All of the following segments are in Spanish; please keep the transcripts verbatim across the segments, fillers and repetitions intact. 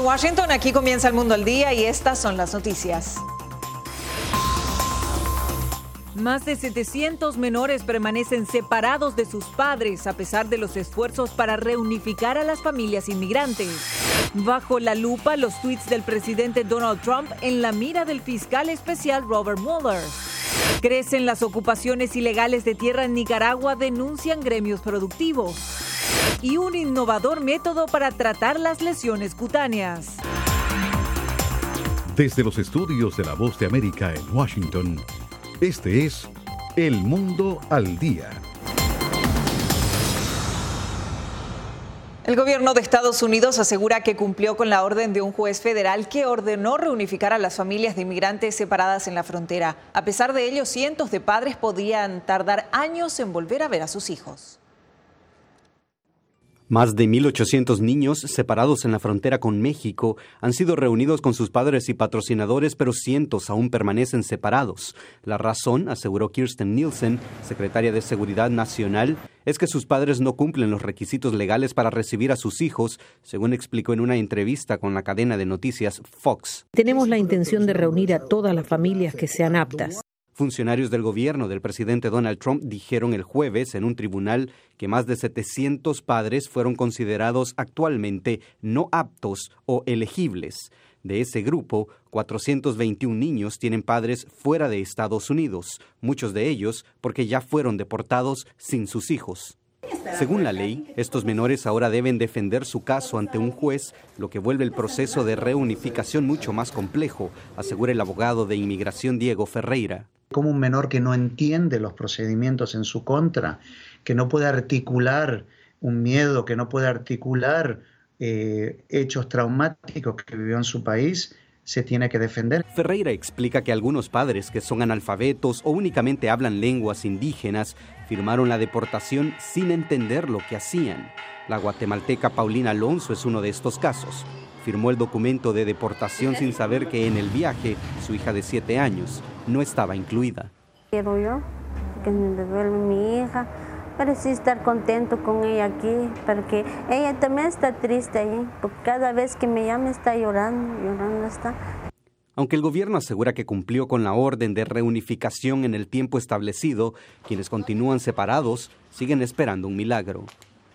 Washington, aquí comienza El Mundo al Día y estas son las noticias. Más de setecientos menores permanecen separados de sus padres a pesar de los esfuerzos para reunificar a las familias inmigrantes. Bajo la lupa, los tweets del presidente Donald Trump en la mira del fiscal especial Robert Mueller. Crecen las ocupaciones ilegales de tierra en Nicaragua, denuncian gremios productivos. Y un innovador método para tratar las lesiones cutáneas. Desde los estudios de La Voz de América en Washington, este es El Mundo al Día. El gobierno de Estados Unidos asegura que cumplió con la orden de un juez federal que ordenó reunificar a las familias de inmigrantes separadas en la frontera. A pesar de ello, cientos de padres podían tardar años en volver a ver a sus hijos. Más de mil ochocientos niños separados en la frontera con México han sido reunidos con sus padres y patrocinadores, pero cientos aún permanecen separados. La razón, aseguró Kirsten Nielsen, secretaria de Seguridad Nacional, es que sus padres no cumplen los requisitos legales para recibir a sus hijos, según explicó en una entrevista con la cadena de noticias Fox. Tenemos la intención de reunir a todas las familias que sean aptas. Funcionarios del gobierno del presidente Donald Trump dijeron el jueves en un tribunal que más de setecientos padres fueron considerados actualmente no aptos o elegibles. De ese grupo, cuatrocientos veintiún niños tienen padres fuera de Estados Unidos, muchos de ellos porque ya fueron deportados sin sus hijos. Según la ley, estos menores ahora deben defender su caso ante un juez, lo que vuelve el proceso de reunificación mucho más complejo, asegura el abogado de inmigración Diego Ferreira. Como un menor que no entiende los procedimientos en su contra, que no puede articular un miedo, que no puede articular eh, hechos traumáticos que vivió en su país, se tiene que defender. Ferreira explica que algunos padres que son analfabetos o únicamente hablan lenguas indígenas firmaron la deportación sin entender lo que hacían. La guatemalteca Paulina Alonso es uno de estos casos. Firmó el documento de deportación sin saber que en el viaje su hija de siete años no estaba incluida. Quiero yo que me devuelva mi hija, para sí estar contento con ella aquí, porque ella también está triste ahí, porque cada vez que me llama está llorando, llorando está. Aunque el gobierno asegura que cumplió con la orden de reunificación en el tiempo establecido, quienes continúan separados siguen esperando un milagro.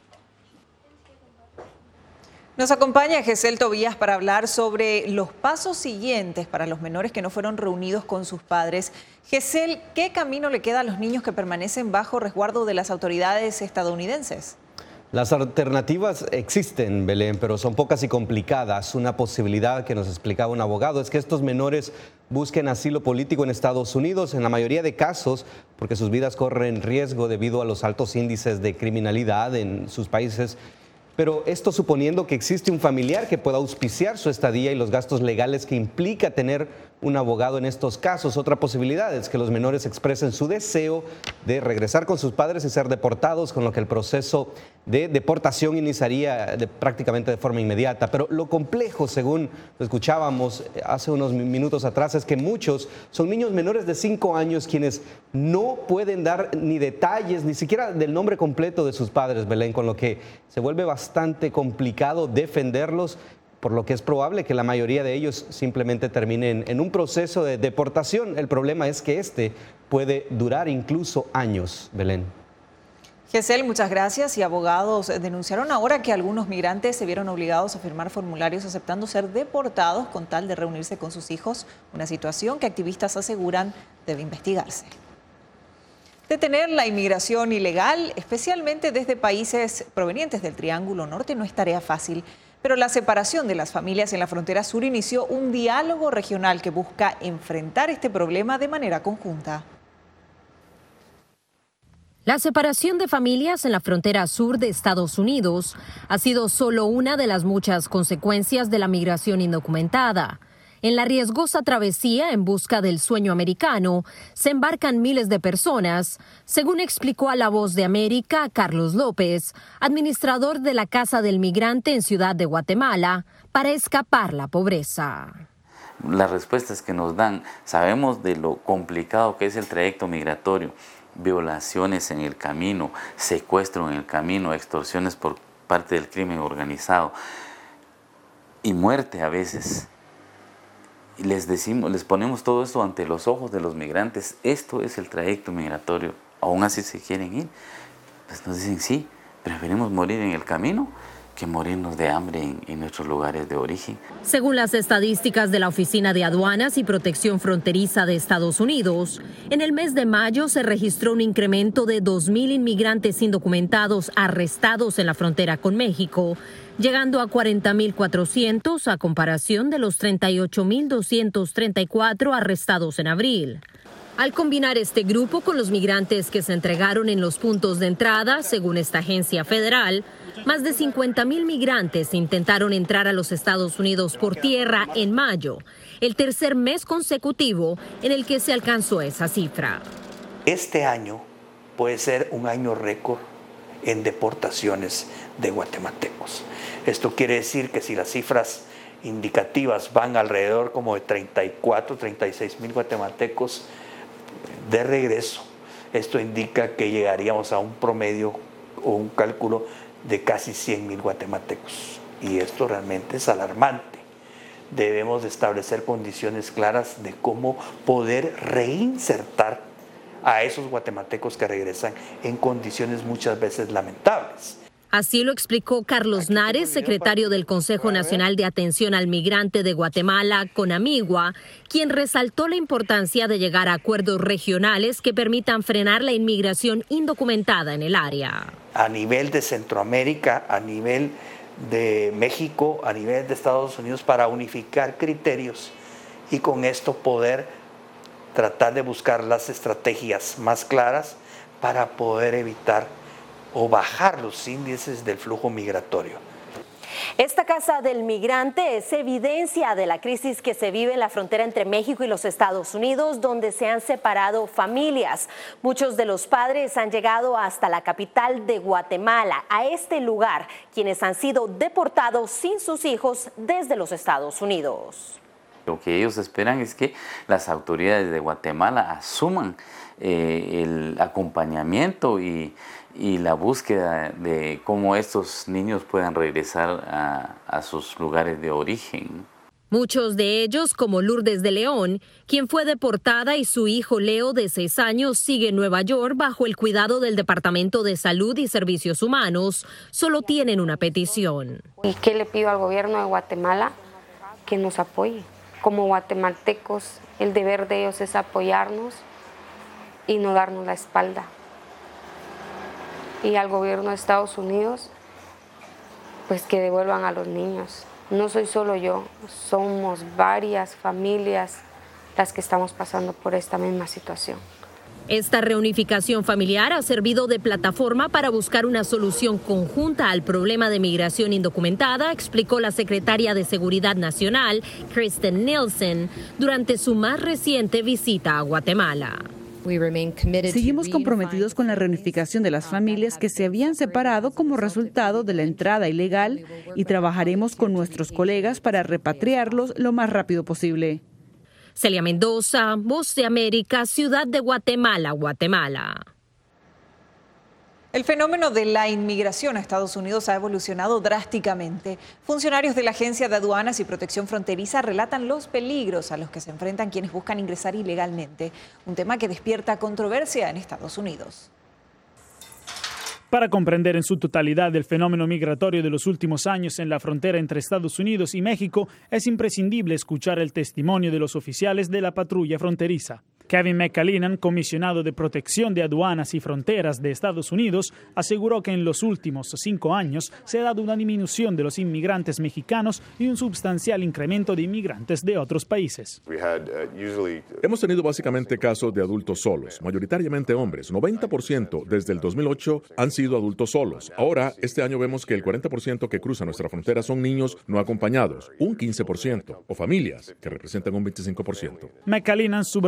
Nos acompaña Gesell Tobías para hablar sobre los pasos siguientes para los menores que no fueron reunidos con sus padres. Gesell, ¿qué camino le queda a los niños que permanecen bajo resguardo de las autoridades estadounidenses? Las alternativas existen, Belén, pero son pocas y complicadas. Una posibilidad que nos explicaba un abogado es que estos menores busquen asilo político en Estados Unidos, en la mayoría de casos, porque sus vidas corren riesgo debido a los altos índices de criminalidad en sus países. Pero esto suponiendo que existe un familiar que pueda auspiciar su estadía y los gastos legales que implica tener un abogado en estos casos. Otra posibilidad es que los menores expresen su deseo de regresar con sus padres y ser deportados, con lo que el proceso de deportación iniciaría de, prácticamente de forma inmediata. Pero lo complejo, según lo escuchábamos hace unos minutos atrás, es que muchos son niños menores de cinco años quienes no pueden dar ni detalles, ni siquiera del nombre completo de sus padres, Belén, con lo que se vuelve bastante complicado defenderlos, por lo que es probable que la mayoría de ellos simplemente terminen en un proceso de deportación. El problema es que este puede durar incluso años, Belén. Gesell, muchas gracias. Y abogados denunciaron ahora que algunos migrantes se vieron obligados a firmar formularios aceptando ser deportados con tal de reunirse con sus hijos, una situación que activistas aseguran debe investigarse. Detener la inmigración ilegal, especialmente desde países provenientes del Triángulo Norte, no es tarea fácil. Pero la separación de las familias en la frontera sur inició un diálogo regional que busca enfrentar este problema de manera conjunta. La separación de familias en la frontera sur de Estados Unidos ha sido solo una de las muchas consecuencias de la migración indocumentada. En la riesgosa travesía en busca del sueño americano se embarcan miles de personas, según explicó a La Voz de América Carlos López, administrador de la Casa del Migrante en Ciudad de Guatemala, para escapar la pobreza. Las respuestas que nos dan, sabemos de lo complicado que es el trayecto migratorio, violaciones en el camino, secuestro en el camino, extorsiones por parte del crimen organizado. y muerte a veces. Y les decimos, les ponemos todo esto ante los ojos de los migrantes. Esto es el trayecto migratorio. Aún así se quieren ir. Pues nos dicen, sí, preferimos morir en el camino que morirnos de hambre en, en nuestros lugares de origen. Según las estadísticas de la Oficina de Aduanas y Protección Fronteriza de Estados Unidos, en el mes de mayo se registró un incremento de dos mil inmigrantes indocumentados arrestados en la frontera con México, llegando a cuarenta mil cuatrocientos a comparación de los treinta y ocho mil doscientos treinta y cuatro arrestados en abril. Al combinar este grupo con los migrantes que se entregaron en los puntos de entrada, según esta agencia federal, más de cincuenta mil migrantes intentaron entrar a los Estados Unidos por tierra en mayo, el tercer mes consecutivo en el que se alcanzó esa cifra. Este año puede ser un año récord en deportaciones de guatemaltecos. Esto quiere decir que si las cifras indicativas van alrededor como de treinta y cuatro, treinta y seis mil guatemaltecos de regreso, esto indica que llegaríamos a un promedio o un cálculo de casi cien mil guatemaltecos. Y esto realmente es alarmante. Debemos de establecer condiciones claras de cómo poder reinsertar a esos guatemaltecos que regresan en condiciones muchas veces lamentables. Así lo explicó Carlos Nares, secretario del Consejo Nacional de Atención al Migrante de Guatemala, CONAMIGUA, quien resaltó la importancia de llegar a acuerdos regionales que permitan frenar la inmigración indocumentada en el área. A nivel de Centroamérica, a nivel de México, a nivel de Estados Unidos, para unificar criterios y con esto poder tratar de buscar las estrategias más claras para poder evitar o bajar los índices del flujo migratorio. Esta Casa del Migrante es evidencia de la crisis que se vive en la frontera entre México y los Estados Unidos, donde se han separado familias. Muchos de los padres han llegado hasta la capital de Guatemala, a este lugar, quienes han sido deportados sin sus hijos desde los Estados Unidos. Lo que ellos esperan es que las autoridades de Guatemala asuman eh, el acompañamiento y y la búsqueda de cómo estos niños puedan regresar a, a sus lugares de origen. Muchos de ellos, como Lourdes de León, quien fue deportada y su hijo Leo, de seis años, sigue en Nueva York bajo el cuidado del Departamento de Salud y Servicios Humanos, solo tienen una petición. ¿Y qué le pido al gobierno de Guatemala? Que nos apoye. Como guatemaltecos, el deber de ellos es apoyarnos y no darnos la espalda. Y al gobierno de Estados Unidos, pues que devuelvan a los niños. No soy solo yo, somos varias familias las que estamos pasando por esta misma situación. Esta reunificación familiar ha servido de plataforma para buscar una solución conjunta al problema de migración indocumentada, explicó la secretaria de Seguridad Nacional, Kristen Nielsen, durante su más reciente visita a Guatemala. Seguimos comprometidos con la reunificación de las familias que se habían separado como resultado de la entrada ilegal y trabajaremos con nuestros colegas para repatriarlos lo más rápido posible. Celia Mendoza, Voz de América, Ciudad de Guatemala, Guatemala. El fenómeno de la inmigración a Estados Unidos ha evolucionado drásticamente. Funcionarios de la Agencia de Aduanas y Protección Fronteriza relatan los peligros a los que se enfrentan quienes buscan ingresar ilegalmente, un tema que despierta controversia en Estados Unidos. Para comprender en su totalidad el fenómeno migratorio de los últimos años en la frontera entre Estados Unidos y México, es imprescindible escuchar el testimonio de los oficiales de la patrulla fronteriza. Kevin McAleenan, comisionado de Protección de Aduanas y Fronteras de Estados Unidos, aseguró que en los últimos cinco años se ha dado una disminución de los inmigrantes mexicanos y un sustancial incremento de inmigrantes de otros países. Hemos tenido básicamente casos de adultos solos, mayoritariamente hombres. noventa por ciento desde el dos mil ocho han sido adultos solos. Ahora, este año vemos que el cuarenta por ciento que cruzan nuestra frontera son niños no acompañados, un quince por ciento, o familias, que representan un veinticinco por ciento. McAleenan subrayó que el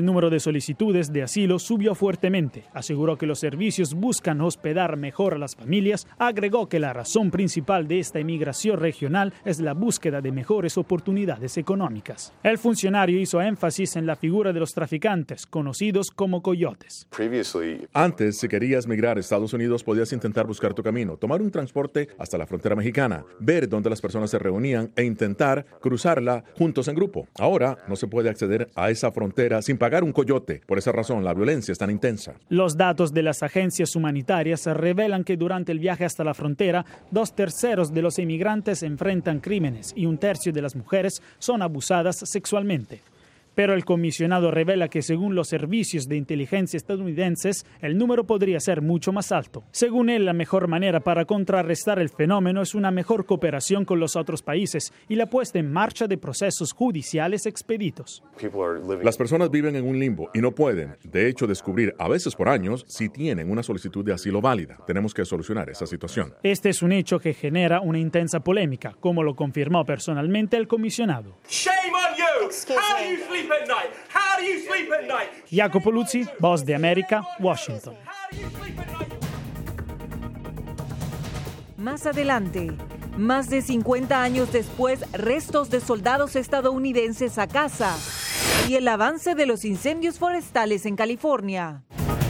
número de solicitudes de asilo subió fuertemente. Aseguró que los servicios buscan hospedar mejor a las familias. Agregó que la razón principal de esta emigración regional es la búsqueda de mejores oportunidades económicas. El funcionario hizo énfasis en la figura de los traficantes, conocidos como coyotes. Antes, si querías migrar a Estados Unidos, podías intentar buscar tu camino, tomar un transporte hasta la frontera mexicana, ver dónde las personas se reunían e intentar cruzarla juntos en grupo. Ahora no se puede acceder a esa frontera sin pagar un coyote. Por esa razón, la violencia es tan intensa. Los datos de las agencias humanitarias revelan que durante el viaje hasta la frontera, dos terceros de los inmigrantes enfrentan crímenes y un tercio de las mujeres son abusadas sexualmente. Pero el comisionado revela que según los servicios de inteligencia estadounidenses, el número podría ser mucho más alto. Según él, la mejor manera para contrarrestar el fenómeno es una mejor cooperación con los otros países y la puesta en marcha de procesos judiciales expeditos. Las personas viven en un limbo y no pueden, de hecho, descubrir, a veces por años, si tienen una solicitud de asilo válida. Tenemos que solucionar esa situación. Este es un hecho que genera una intensa polémica, como lo confirmó personalmente el comisionado. Shame on you! How do you sleep at night? How do you sleep at night? Jacopo Luzzi, Voz de América, Washington. Más adelante, más de cincuenta años después, restos de soldados estadounidenses a casa y el avance de los incendios forestales en California.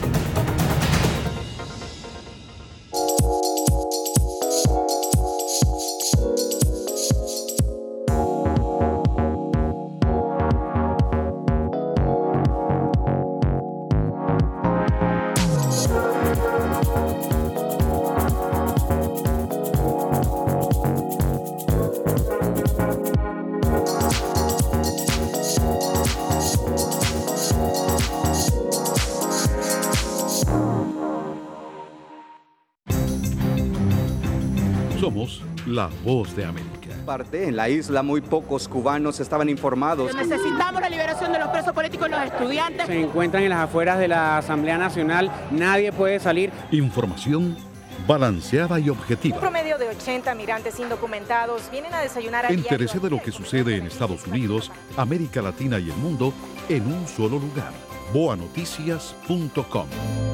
Somos la Voz de América. Parte en la isla muy pocos cubanos estaban informados. Necesitamos la liberación de los presos políticos y los estudiantes. Se encuentran en las afueras de la Asamblea Nacional, nadie puede salir. Información balanceada y objetiva. Un promedio de ochenta migrantes indocumentados vienen a desayunar a Entérese de lo que sucede en Estados Unidos, América Latina y el mundo en un solo lugar. boa noticias punto com.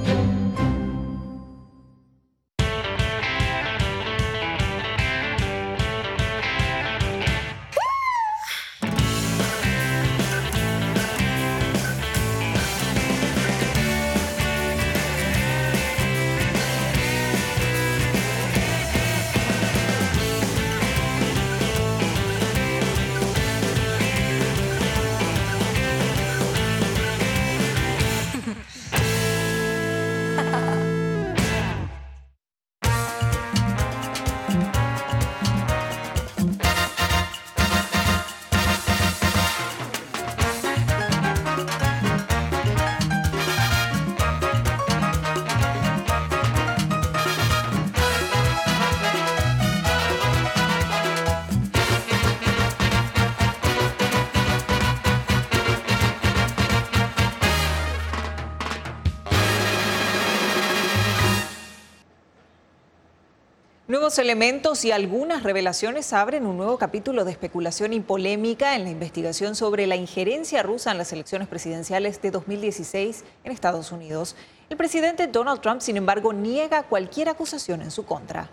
Nuevos elementos y algunas revelaciones abren un nuevo capítulo de especulación y polémica en la investigación sobre la injerencia rusa en las elecciones presidenciales de dos mil dieciséis en Estados Unidos. El presidente Donald Trump, sin embargo, niega cualquier acusación en su contra.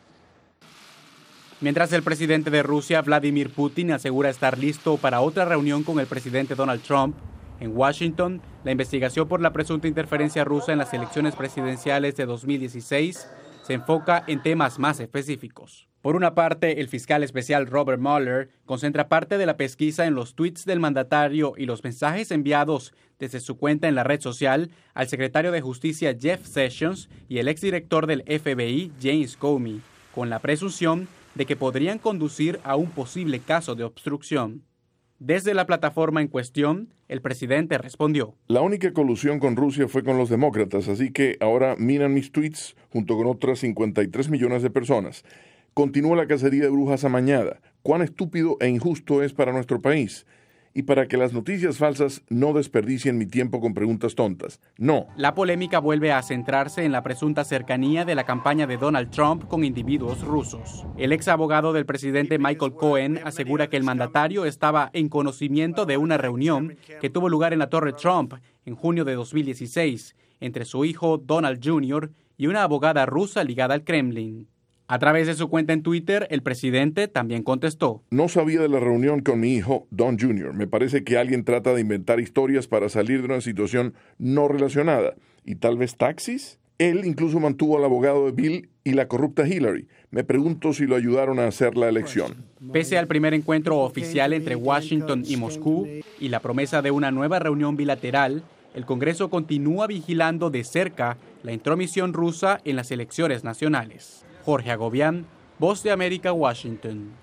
Mientras el presidente de Rusia, Vladimir Putin, asegura estar listo para otra reunión con el presidente Donald Trump, en Washington, la investigación por la presunta interferencia rusa en las elecciones presidenciales de dos mil dieciséis se enfoca en temas más específicos. Por una parte, el fiscal especial Robert Mueller concentra parte de la pesquisa en los tweets del mandatario y los mensajes enviados desde su cuenta en la red social al secretario de Justicia Jeff Sessions y el exdirector del F B I James Comey, con la presunción de que podrían conducir a un posible caso de obstrucción. Desde la plataforma en cuestión, el presidente respondió: La única colusión con Rusia fue con los demócratas, así que ahora miran mis tweets junto con otras cincuenta y tres millones de personas. Continúa la cacería de brujas amañada. ¿Cuán estúpido e injusto es para nuestro país? y para que las noticias falsas no desperdicien mi tiempo con preguntas tontas. No. La polémica vuelve a centrarse en la presunta cercanía de la campaña de Donald Trump con individuos rusos. El ex abogado del presidente Michael Cohen asegura que el mandatario estaba en conocimiento de una reunión que tuvo lugar en la Torre Trump en junio de dos mil dieciséis entre su hijo Donald junior y una abogada rusa ligada al Kremlin. A través de su cuenta en Twitter, el presidente también contestó: No sabía de la reunión con mi hijo, Don junior Me parece que alguien trata de inventar historias para salir de una situación no relacionada. ¿Y tal vez taxis? Él incluso mantuvo al abogado de Bill y la corrupta Hillary. Me pregunto si lo ayudaron a hacer la elección. Pese al primer encuentro oficial entre Washington y Moscú y la promesa de una nueva reunión bilateral, el Congreso continúa vigilando de cerca la intromisión rusa en las elecciones nacionales. Jorge Agobián, Voz de América, Washington.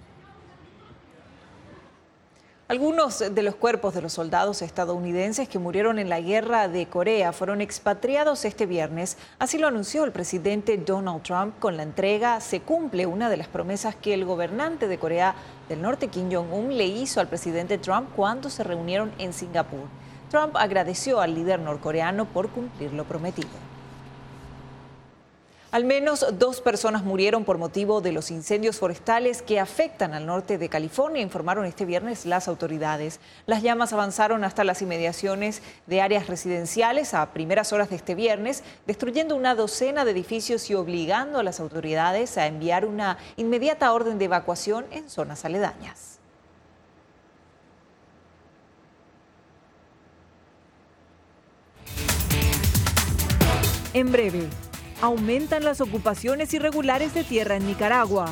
Algunos de los cuerpos de los soldados estadounidenses que murieron en la guerra de Corea fueron expatriados este viernes. Así lo anunció el presidente Donald Trump. Con la entrega se cumple una de las promesas que el gobernante de Corea del Norte, Kim Jong-un, le hizo al presidente Trump cuando se reunieron en Singapur. Trump agradeció al líder norcoreano por cumplir lo prometido. Al menos dos personas murieron por motivo de los incendios forestales que afectan al norte de California, informaron este viernes las autoridades. Las llamas avanzaron hasta las inmediaciones de áreas residenciales a primeras horas de este viernes, destruyendo una docena de edificios y obligando a las autoridades a enviar una inmediata orden de evacuación en zonas aledañas. En breve, aumentan las ocupaciones irregulares de tierra en Nicaragua.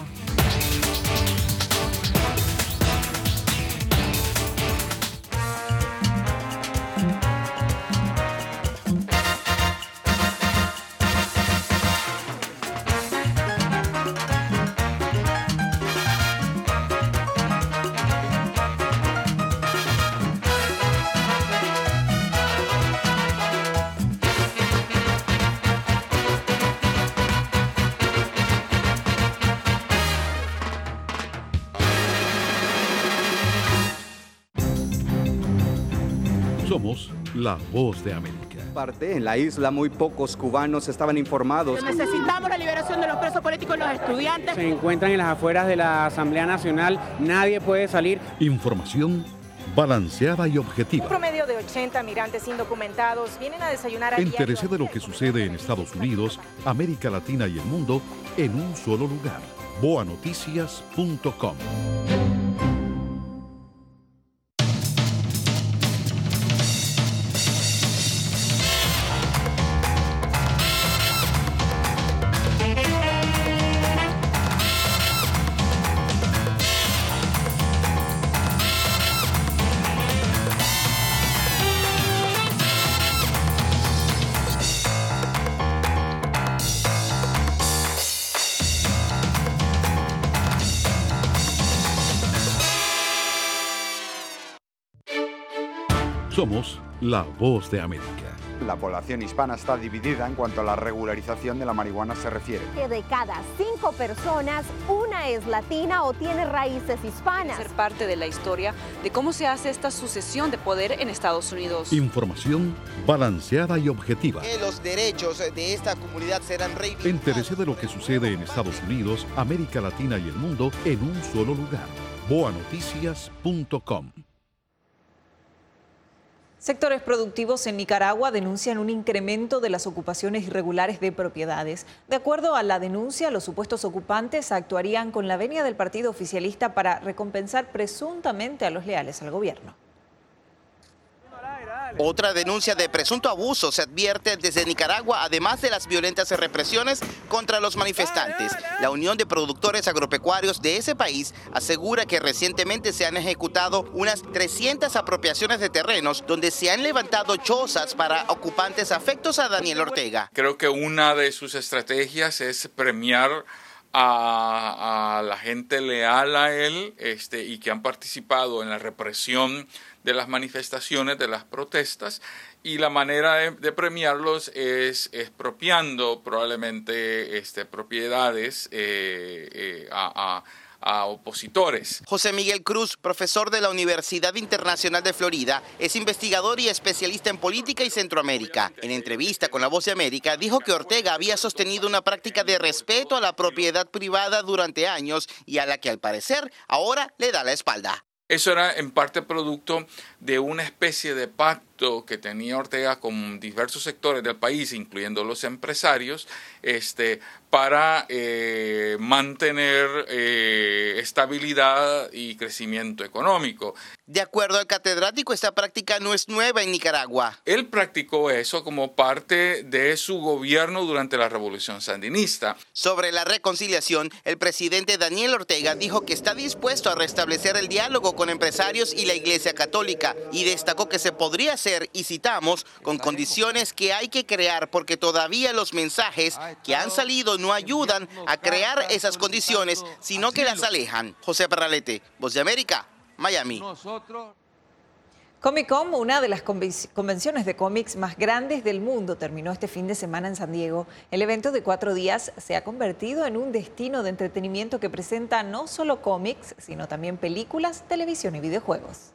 Somos la Voz de América. En la isla muy pocos cubanos estaban informados. Necesitamos la liberación de los presos políticos y los estudiantes. Se encuentran en las afueras de la Asamblea Nacional. Nadie puede salir. Información balanceada y objetiva. Un promedio de ochenta migrantes indocumentados vienen a desayunar a diario. Entérese de lo que sucede en Estados Unidos, América Latina y el mundo en un solo lugar. boa noticias punto com. Somos la Voz de América. La población hispana está dividida en cuanto a la regularización de la marihuana se refiere. Que de cada cinco personas, una es latina o tiene raíces hispanas. Ser parte de la historia de cómo se hace esta sucesión de poder en Estados Unidos. Información balanceada y objetiva. Que los derechos de esta comunidad serán reivindicados. Entérese de lo que sucede en Estados Unidos, América Latina y el mundo en un solo lugar. boa noticias punto com. Sectores productivos en Nicaragua denuncian un incremento de las ocupaciones irregulares de propiedades. De acuerdo a la denuncia, los supuestos ocupantes actuarían con la venia del partido oficialista para recompensar presuntamente a los leales al gobierno. Otra denuncia de presunto abuso se advierte desde Nicaragua, además de las violentas represiones contra los manifestantes. La Unión de Productores Agropecuarios de ese país asegura que recientemente se han ejecutado unas trescientas apropiaciones de terrenos donde se han levantado chozas para ocupantes afectos a Daniel Ortega. Creo que una de sus estrategias es premiar a, a la gente leal a él este, y que han participado en la represión de las manifestaciones, de las protestas, y la manera de, de premiarlos es expropiando probablemente este, propiedades eh, eh, a, a opositores. José Miguel Cruz, profesor de la Universidad Internacional de Florida, es investigador y especialista en política y Centroamérica. En entrevista con La Voz de América, dijo que Ortega había sostenido una práctica de respeto a la propiedad privada durante años y a la que al parecer ahora le da la espalda. Eso era en parte producto de una especie de pacto que tenía Ortega con diversos sectores del país, incluyendo los empresarios, este, para eh, mantener eh, estabilidad y crecimiento económico. De acuerdo al catedrático, esta práctica no es nueva en Nicaragua. Él practicó eso como parte de su gobierno durante la Revolución Sandinista. Sobre la reconciliación, el presidente Daniel Ortega dijo que está dispuesto a restablecer el diálogo con empresarios y la Iglesia Católica y destacó que se podría hacer, y citamos, con condiciones que hay que crear porque todavía los mensajes que han salido no ayudan a crear esas condiciones, sino que las alejan. José Parralete, Voz de América, Miami. Comic Con, una de las convenciones de cómics más grandes del mundo, terminó este fin de semana en San Diego. El evento de cuatro días se ha convertido en un destino de entretenimiento que presenta no solo cómics, sino también películas, televisión y videojuegos.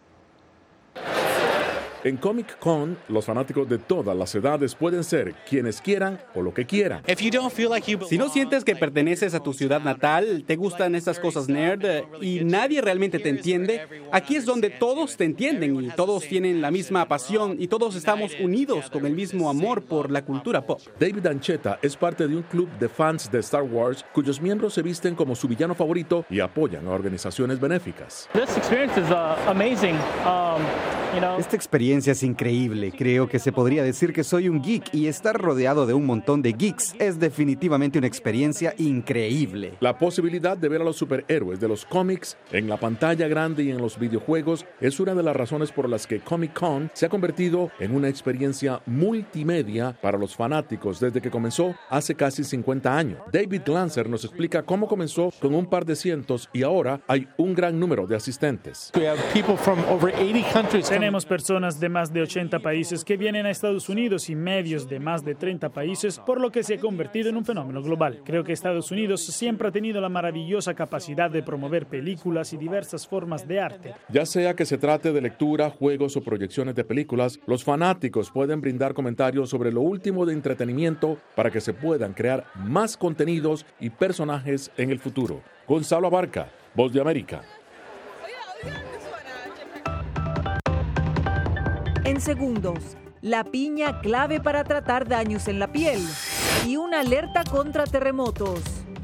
En Comic Con, los fanáticos de todas las edades pueden ser quienes quieran o lo que quieran. Si no sientes que perteneces a tu ciudad natal, te gustan estas cosas nerd y nadie realmente te entiende, aquí es donde todos te entienden y todos tienen la misma pasión y todos estamos unidos con el mismo amor por la cultura pop. David Ancheta es parte de un club de fans de Star Wars cuyos miembros se visten como su villano favorito y apoyan a organizaciones benéficas. Esta experiencia es increíble. Creo que se podría decir que soy un geek y estar rodeado de un montón de geeks es definitivamente una experiencia increíble. La posibilidad de ver a los superhéroes de los cómics en la pantalla grande y en los videojuegos es una de las razones por las que Comic Con se ha convertido en una experiencia multimedia para los fanáticos desde que comenzó hace casi cincuenta años. David Glanzer nos explica cómo comenzó con un par de cientos y ahora hay un gran número de asistentes. Tenemos personas de más de ochenta países que vienen a Estados Unidos y medios de más de treinta países, por lo que se ha convertido en un fenómeno global. Creo que Estados Unidos siempre ha tenido la maravillosa capacidad de promover películas y diversas formas de arte. Ya sea que se trate de lectura, juegos o proyecciones de películas, los fanáticos pueden brindar comentarios sobre lo último de entretenimiento para que se puedan crear más contenidos y personajes en el futuro. Gonzalo Abarca, Voz de América. En segundos, la piña clave para tratar daños en la piel y una alerta contra terremotos.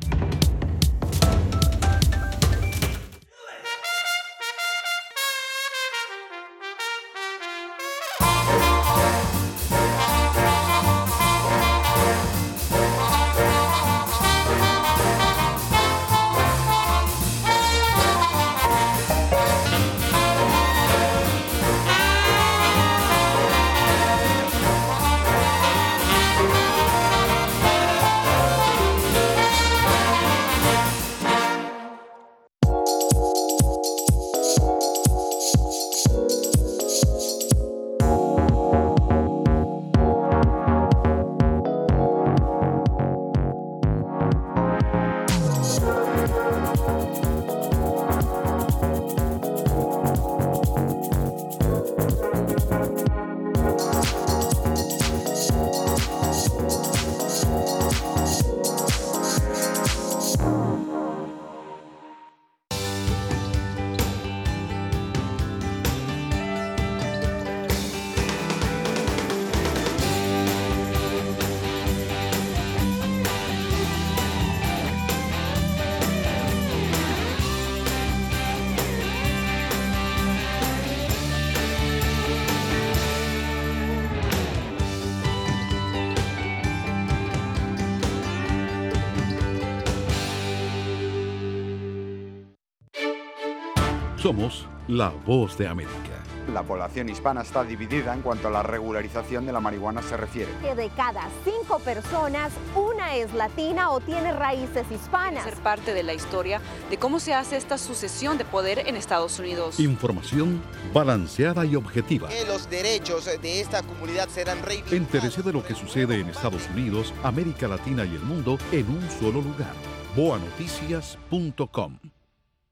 Somos la Voz de América. La población hispana está dividida en cuanto a la regularización de la marihuana se refiere. Que de cada cinco personas, una es latina o tiene raíces hispanas. Ser parte de la historia de cómo se hace esta sucesión de poder en Estados Unidos. Información balanceada y objetiva. Que los derechos de esta comunidad serán reivindicados. Entérese de lo que sucede en Estados Unidos, América Latina y el mundo en un solo lugar. boa noticias punto com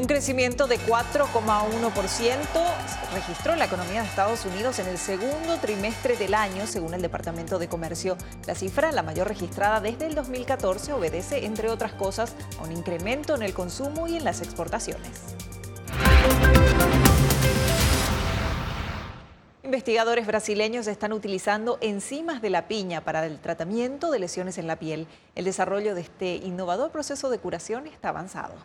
Un crecimiento de cuatro coma uno por ciento registró la economía de Estados Unidos en el segundo trimestre del año, según el Departamento de Comercio. La cifra, la mayor registrada desde el dos mil catorce, obedece, entre otras cosas, a un incremento en el consumo y en las exportaciones. Investigadores brasileños están utilizando enzimas de la piña para el tratamiento de lesiones en la piel. El desarrollo de este innovador proceso de curación está avanzado.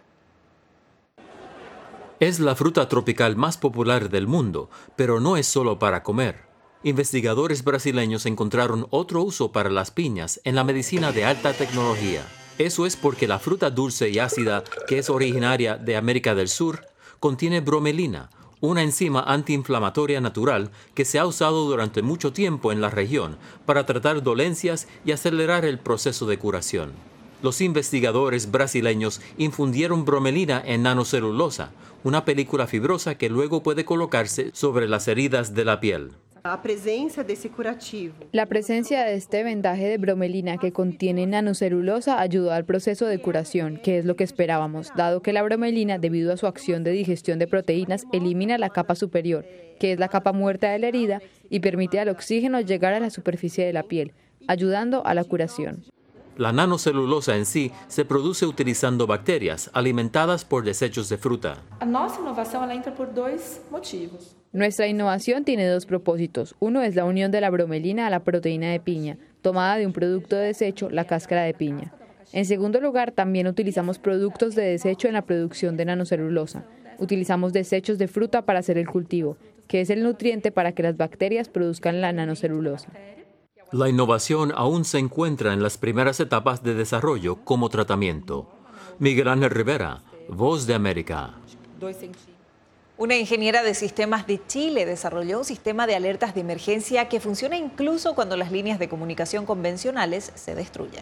Es la fruta tropical más popular del mundo, pero no es solo para comer. Investigadores brasileños encontraron otro uso para las piñas en la medicina de alta tecnología. Eso es porque la fruta dulce y ácida, que es originaria de América del Sur, contiene bromelina, una enzima antiinflamatoria natural que se ha usado durante mucho tiempo en la región para tratar dolencias y acelerar el proceso de curación. Los investigadores brasileños infundieron bromelina en nanocelulosa, una película fibrosa que luego puede colocarse sobre las heridas de la piel. La presencia de ese curativo. La presencia de este vendaje de bromelina que contiene nanocelulosa ayudó al proceso de curación, que es lo que esperábamos, dado que la bromelina, debido a su acción de digestión de proteínas, elimina la capa superior, que es la capa muerta de la herida, y permite al oxígeno llegar a la superficie de la piel, ayudando a la curación. La nanocelulosa en sí se produce utilizando bacterias alimentadas por desechos de fruta. Nuestra innovación entra por dos motivos. Nuestra innovación tiene dos propósitos. Uno es la unión de la bromelina a la proteína de piña, tomada de un producto de desecho, la cáscara de piña. En segundo lugar, también utilizamos productos de desecho en la producción de nanocelulosa. Utilizamos desechos de fruta para hacer el cultivo, que es el nutriente para que las bacterias produzcan la nanocelulosa. La innovación aún se encuentra en las primeras etapas de desarrollo como tratamiento. Miguel Ángel Rivera, Voz de América. Una ingeniera de sistemas de Chile desarrolló un sistema de alertas de emergencia que funciona incluso cuando las líneas de comunicación convencionales se destruyen.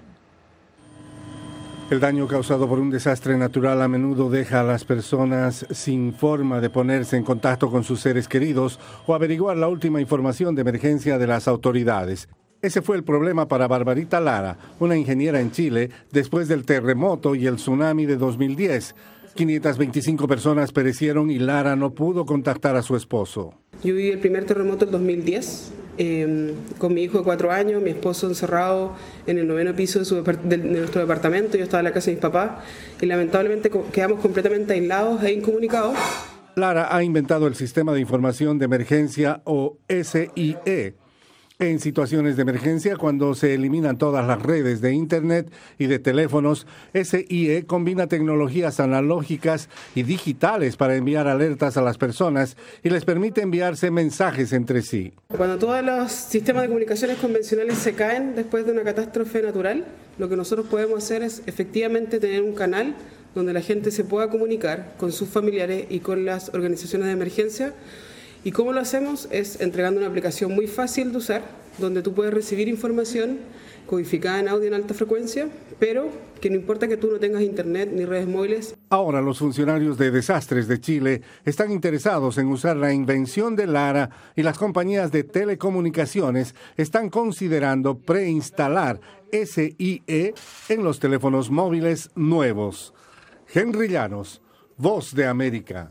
El daño causado por un desastre natural a menudo deja a las personas sin forma de ponerse en contacto con sus seres queridos o averiguar la última información de emergencia de las autoridades. Ese fue el problema para Barbarita Lara, una ingeniera en Chile, después del terremoto y el tsunami de dos mil diez. quinientas veinticinco personas perecieron y Lara no pudo contactar a su esposo. Yo viví el primer terremoto del dos mil diez, eh, con mi hijo de cuatro años, mi esposo encerrado en el noveno piso de, su, de, de nuestro departamento, yo estaba en la casa de mis papás y lamentablemente quedamos completamente aislados e incomunicados. Lara ha inventado el Sistema de Información de Emergencia o S I E. En situaciones de emergencia, cuando se eliminan todas las redes de Internet y de teléfonos, S I E combina tecnologías analógicas y digitales para enviar alertas a las personas y les permite enviarse mensajes entre sí. Cuando todos los sistemas de comunicaciones convencionales se caen después de una catástrofe natural, lo que nosotros podemos hacer es efectivamente tener un canal donde la gente se pueda comunicar con sus familiares y con las organizaciones de emergencia. ¿Y cómo lo hacemos? Es entregando una aplicación muy fácil de usar, donde tú puedes recibir información codificada en audio en alta frecuencia, pero que no importa que tú no tengas internet ni redes móviles. Ahora los funcionarios de desastres de Chile están interesados en usar la invención de Lara y las compañías de telecomunicaciones están considerando preinstalar S I E en los teléfonos móviles nuevos. Henry Llanos, Voz de América.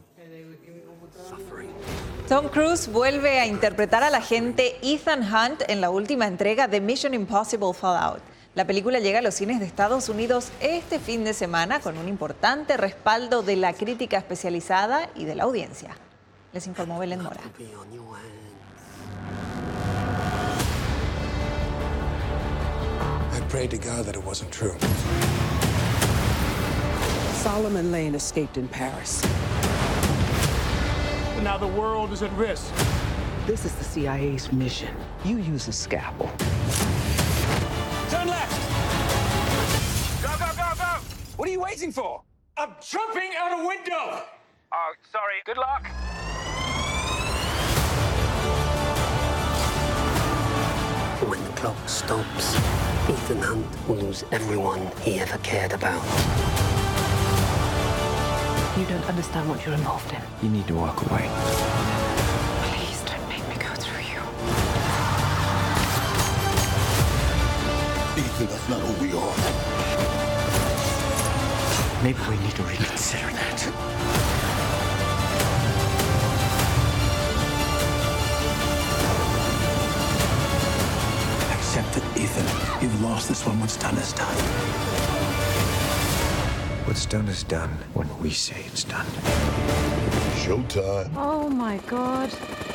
Tom Cruise vuelve a interpretar al agente Ethan Hunt en la última entrega de Mission Impossible Fallout. La película llega a los cines de Estados Unidos este fin de semana con un importante respaldo de la crítica especializada y de la audiencia. Les informó Belén Mora. I prayed to God that it wasn't true. Solomon Lane escaped in Paris. Now the world is at risk. This is the C I A's mission. You use a scalpel. Turn left! Go, go, go, go! What are you waiting for? I'm jumping out a window! Oh, sorry. Good luck. When the clock stops, Ethan Hunt will lose everyone he ever cared about. You don't understand what you're involved in. You need to walk away. Please don't make me go through you. Ethan, that's not who we are. Maybe we need to reconsider that. lost this one. What's done is done. What's done is done when we say it's done. Showtime. Oh my God.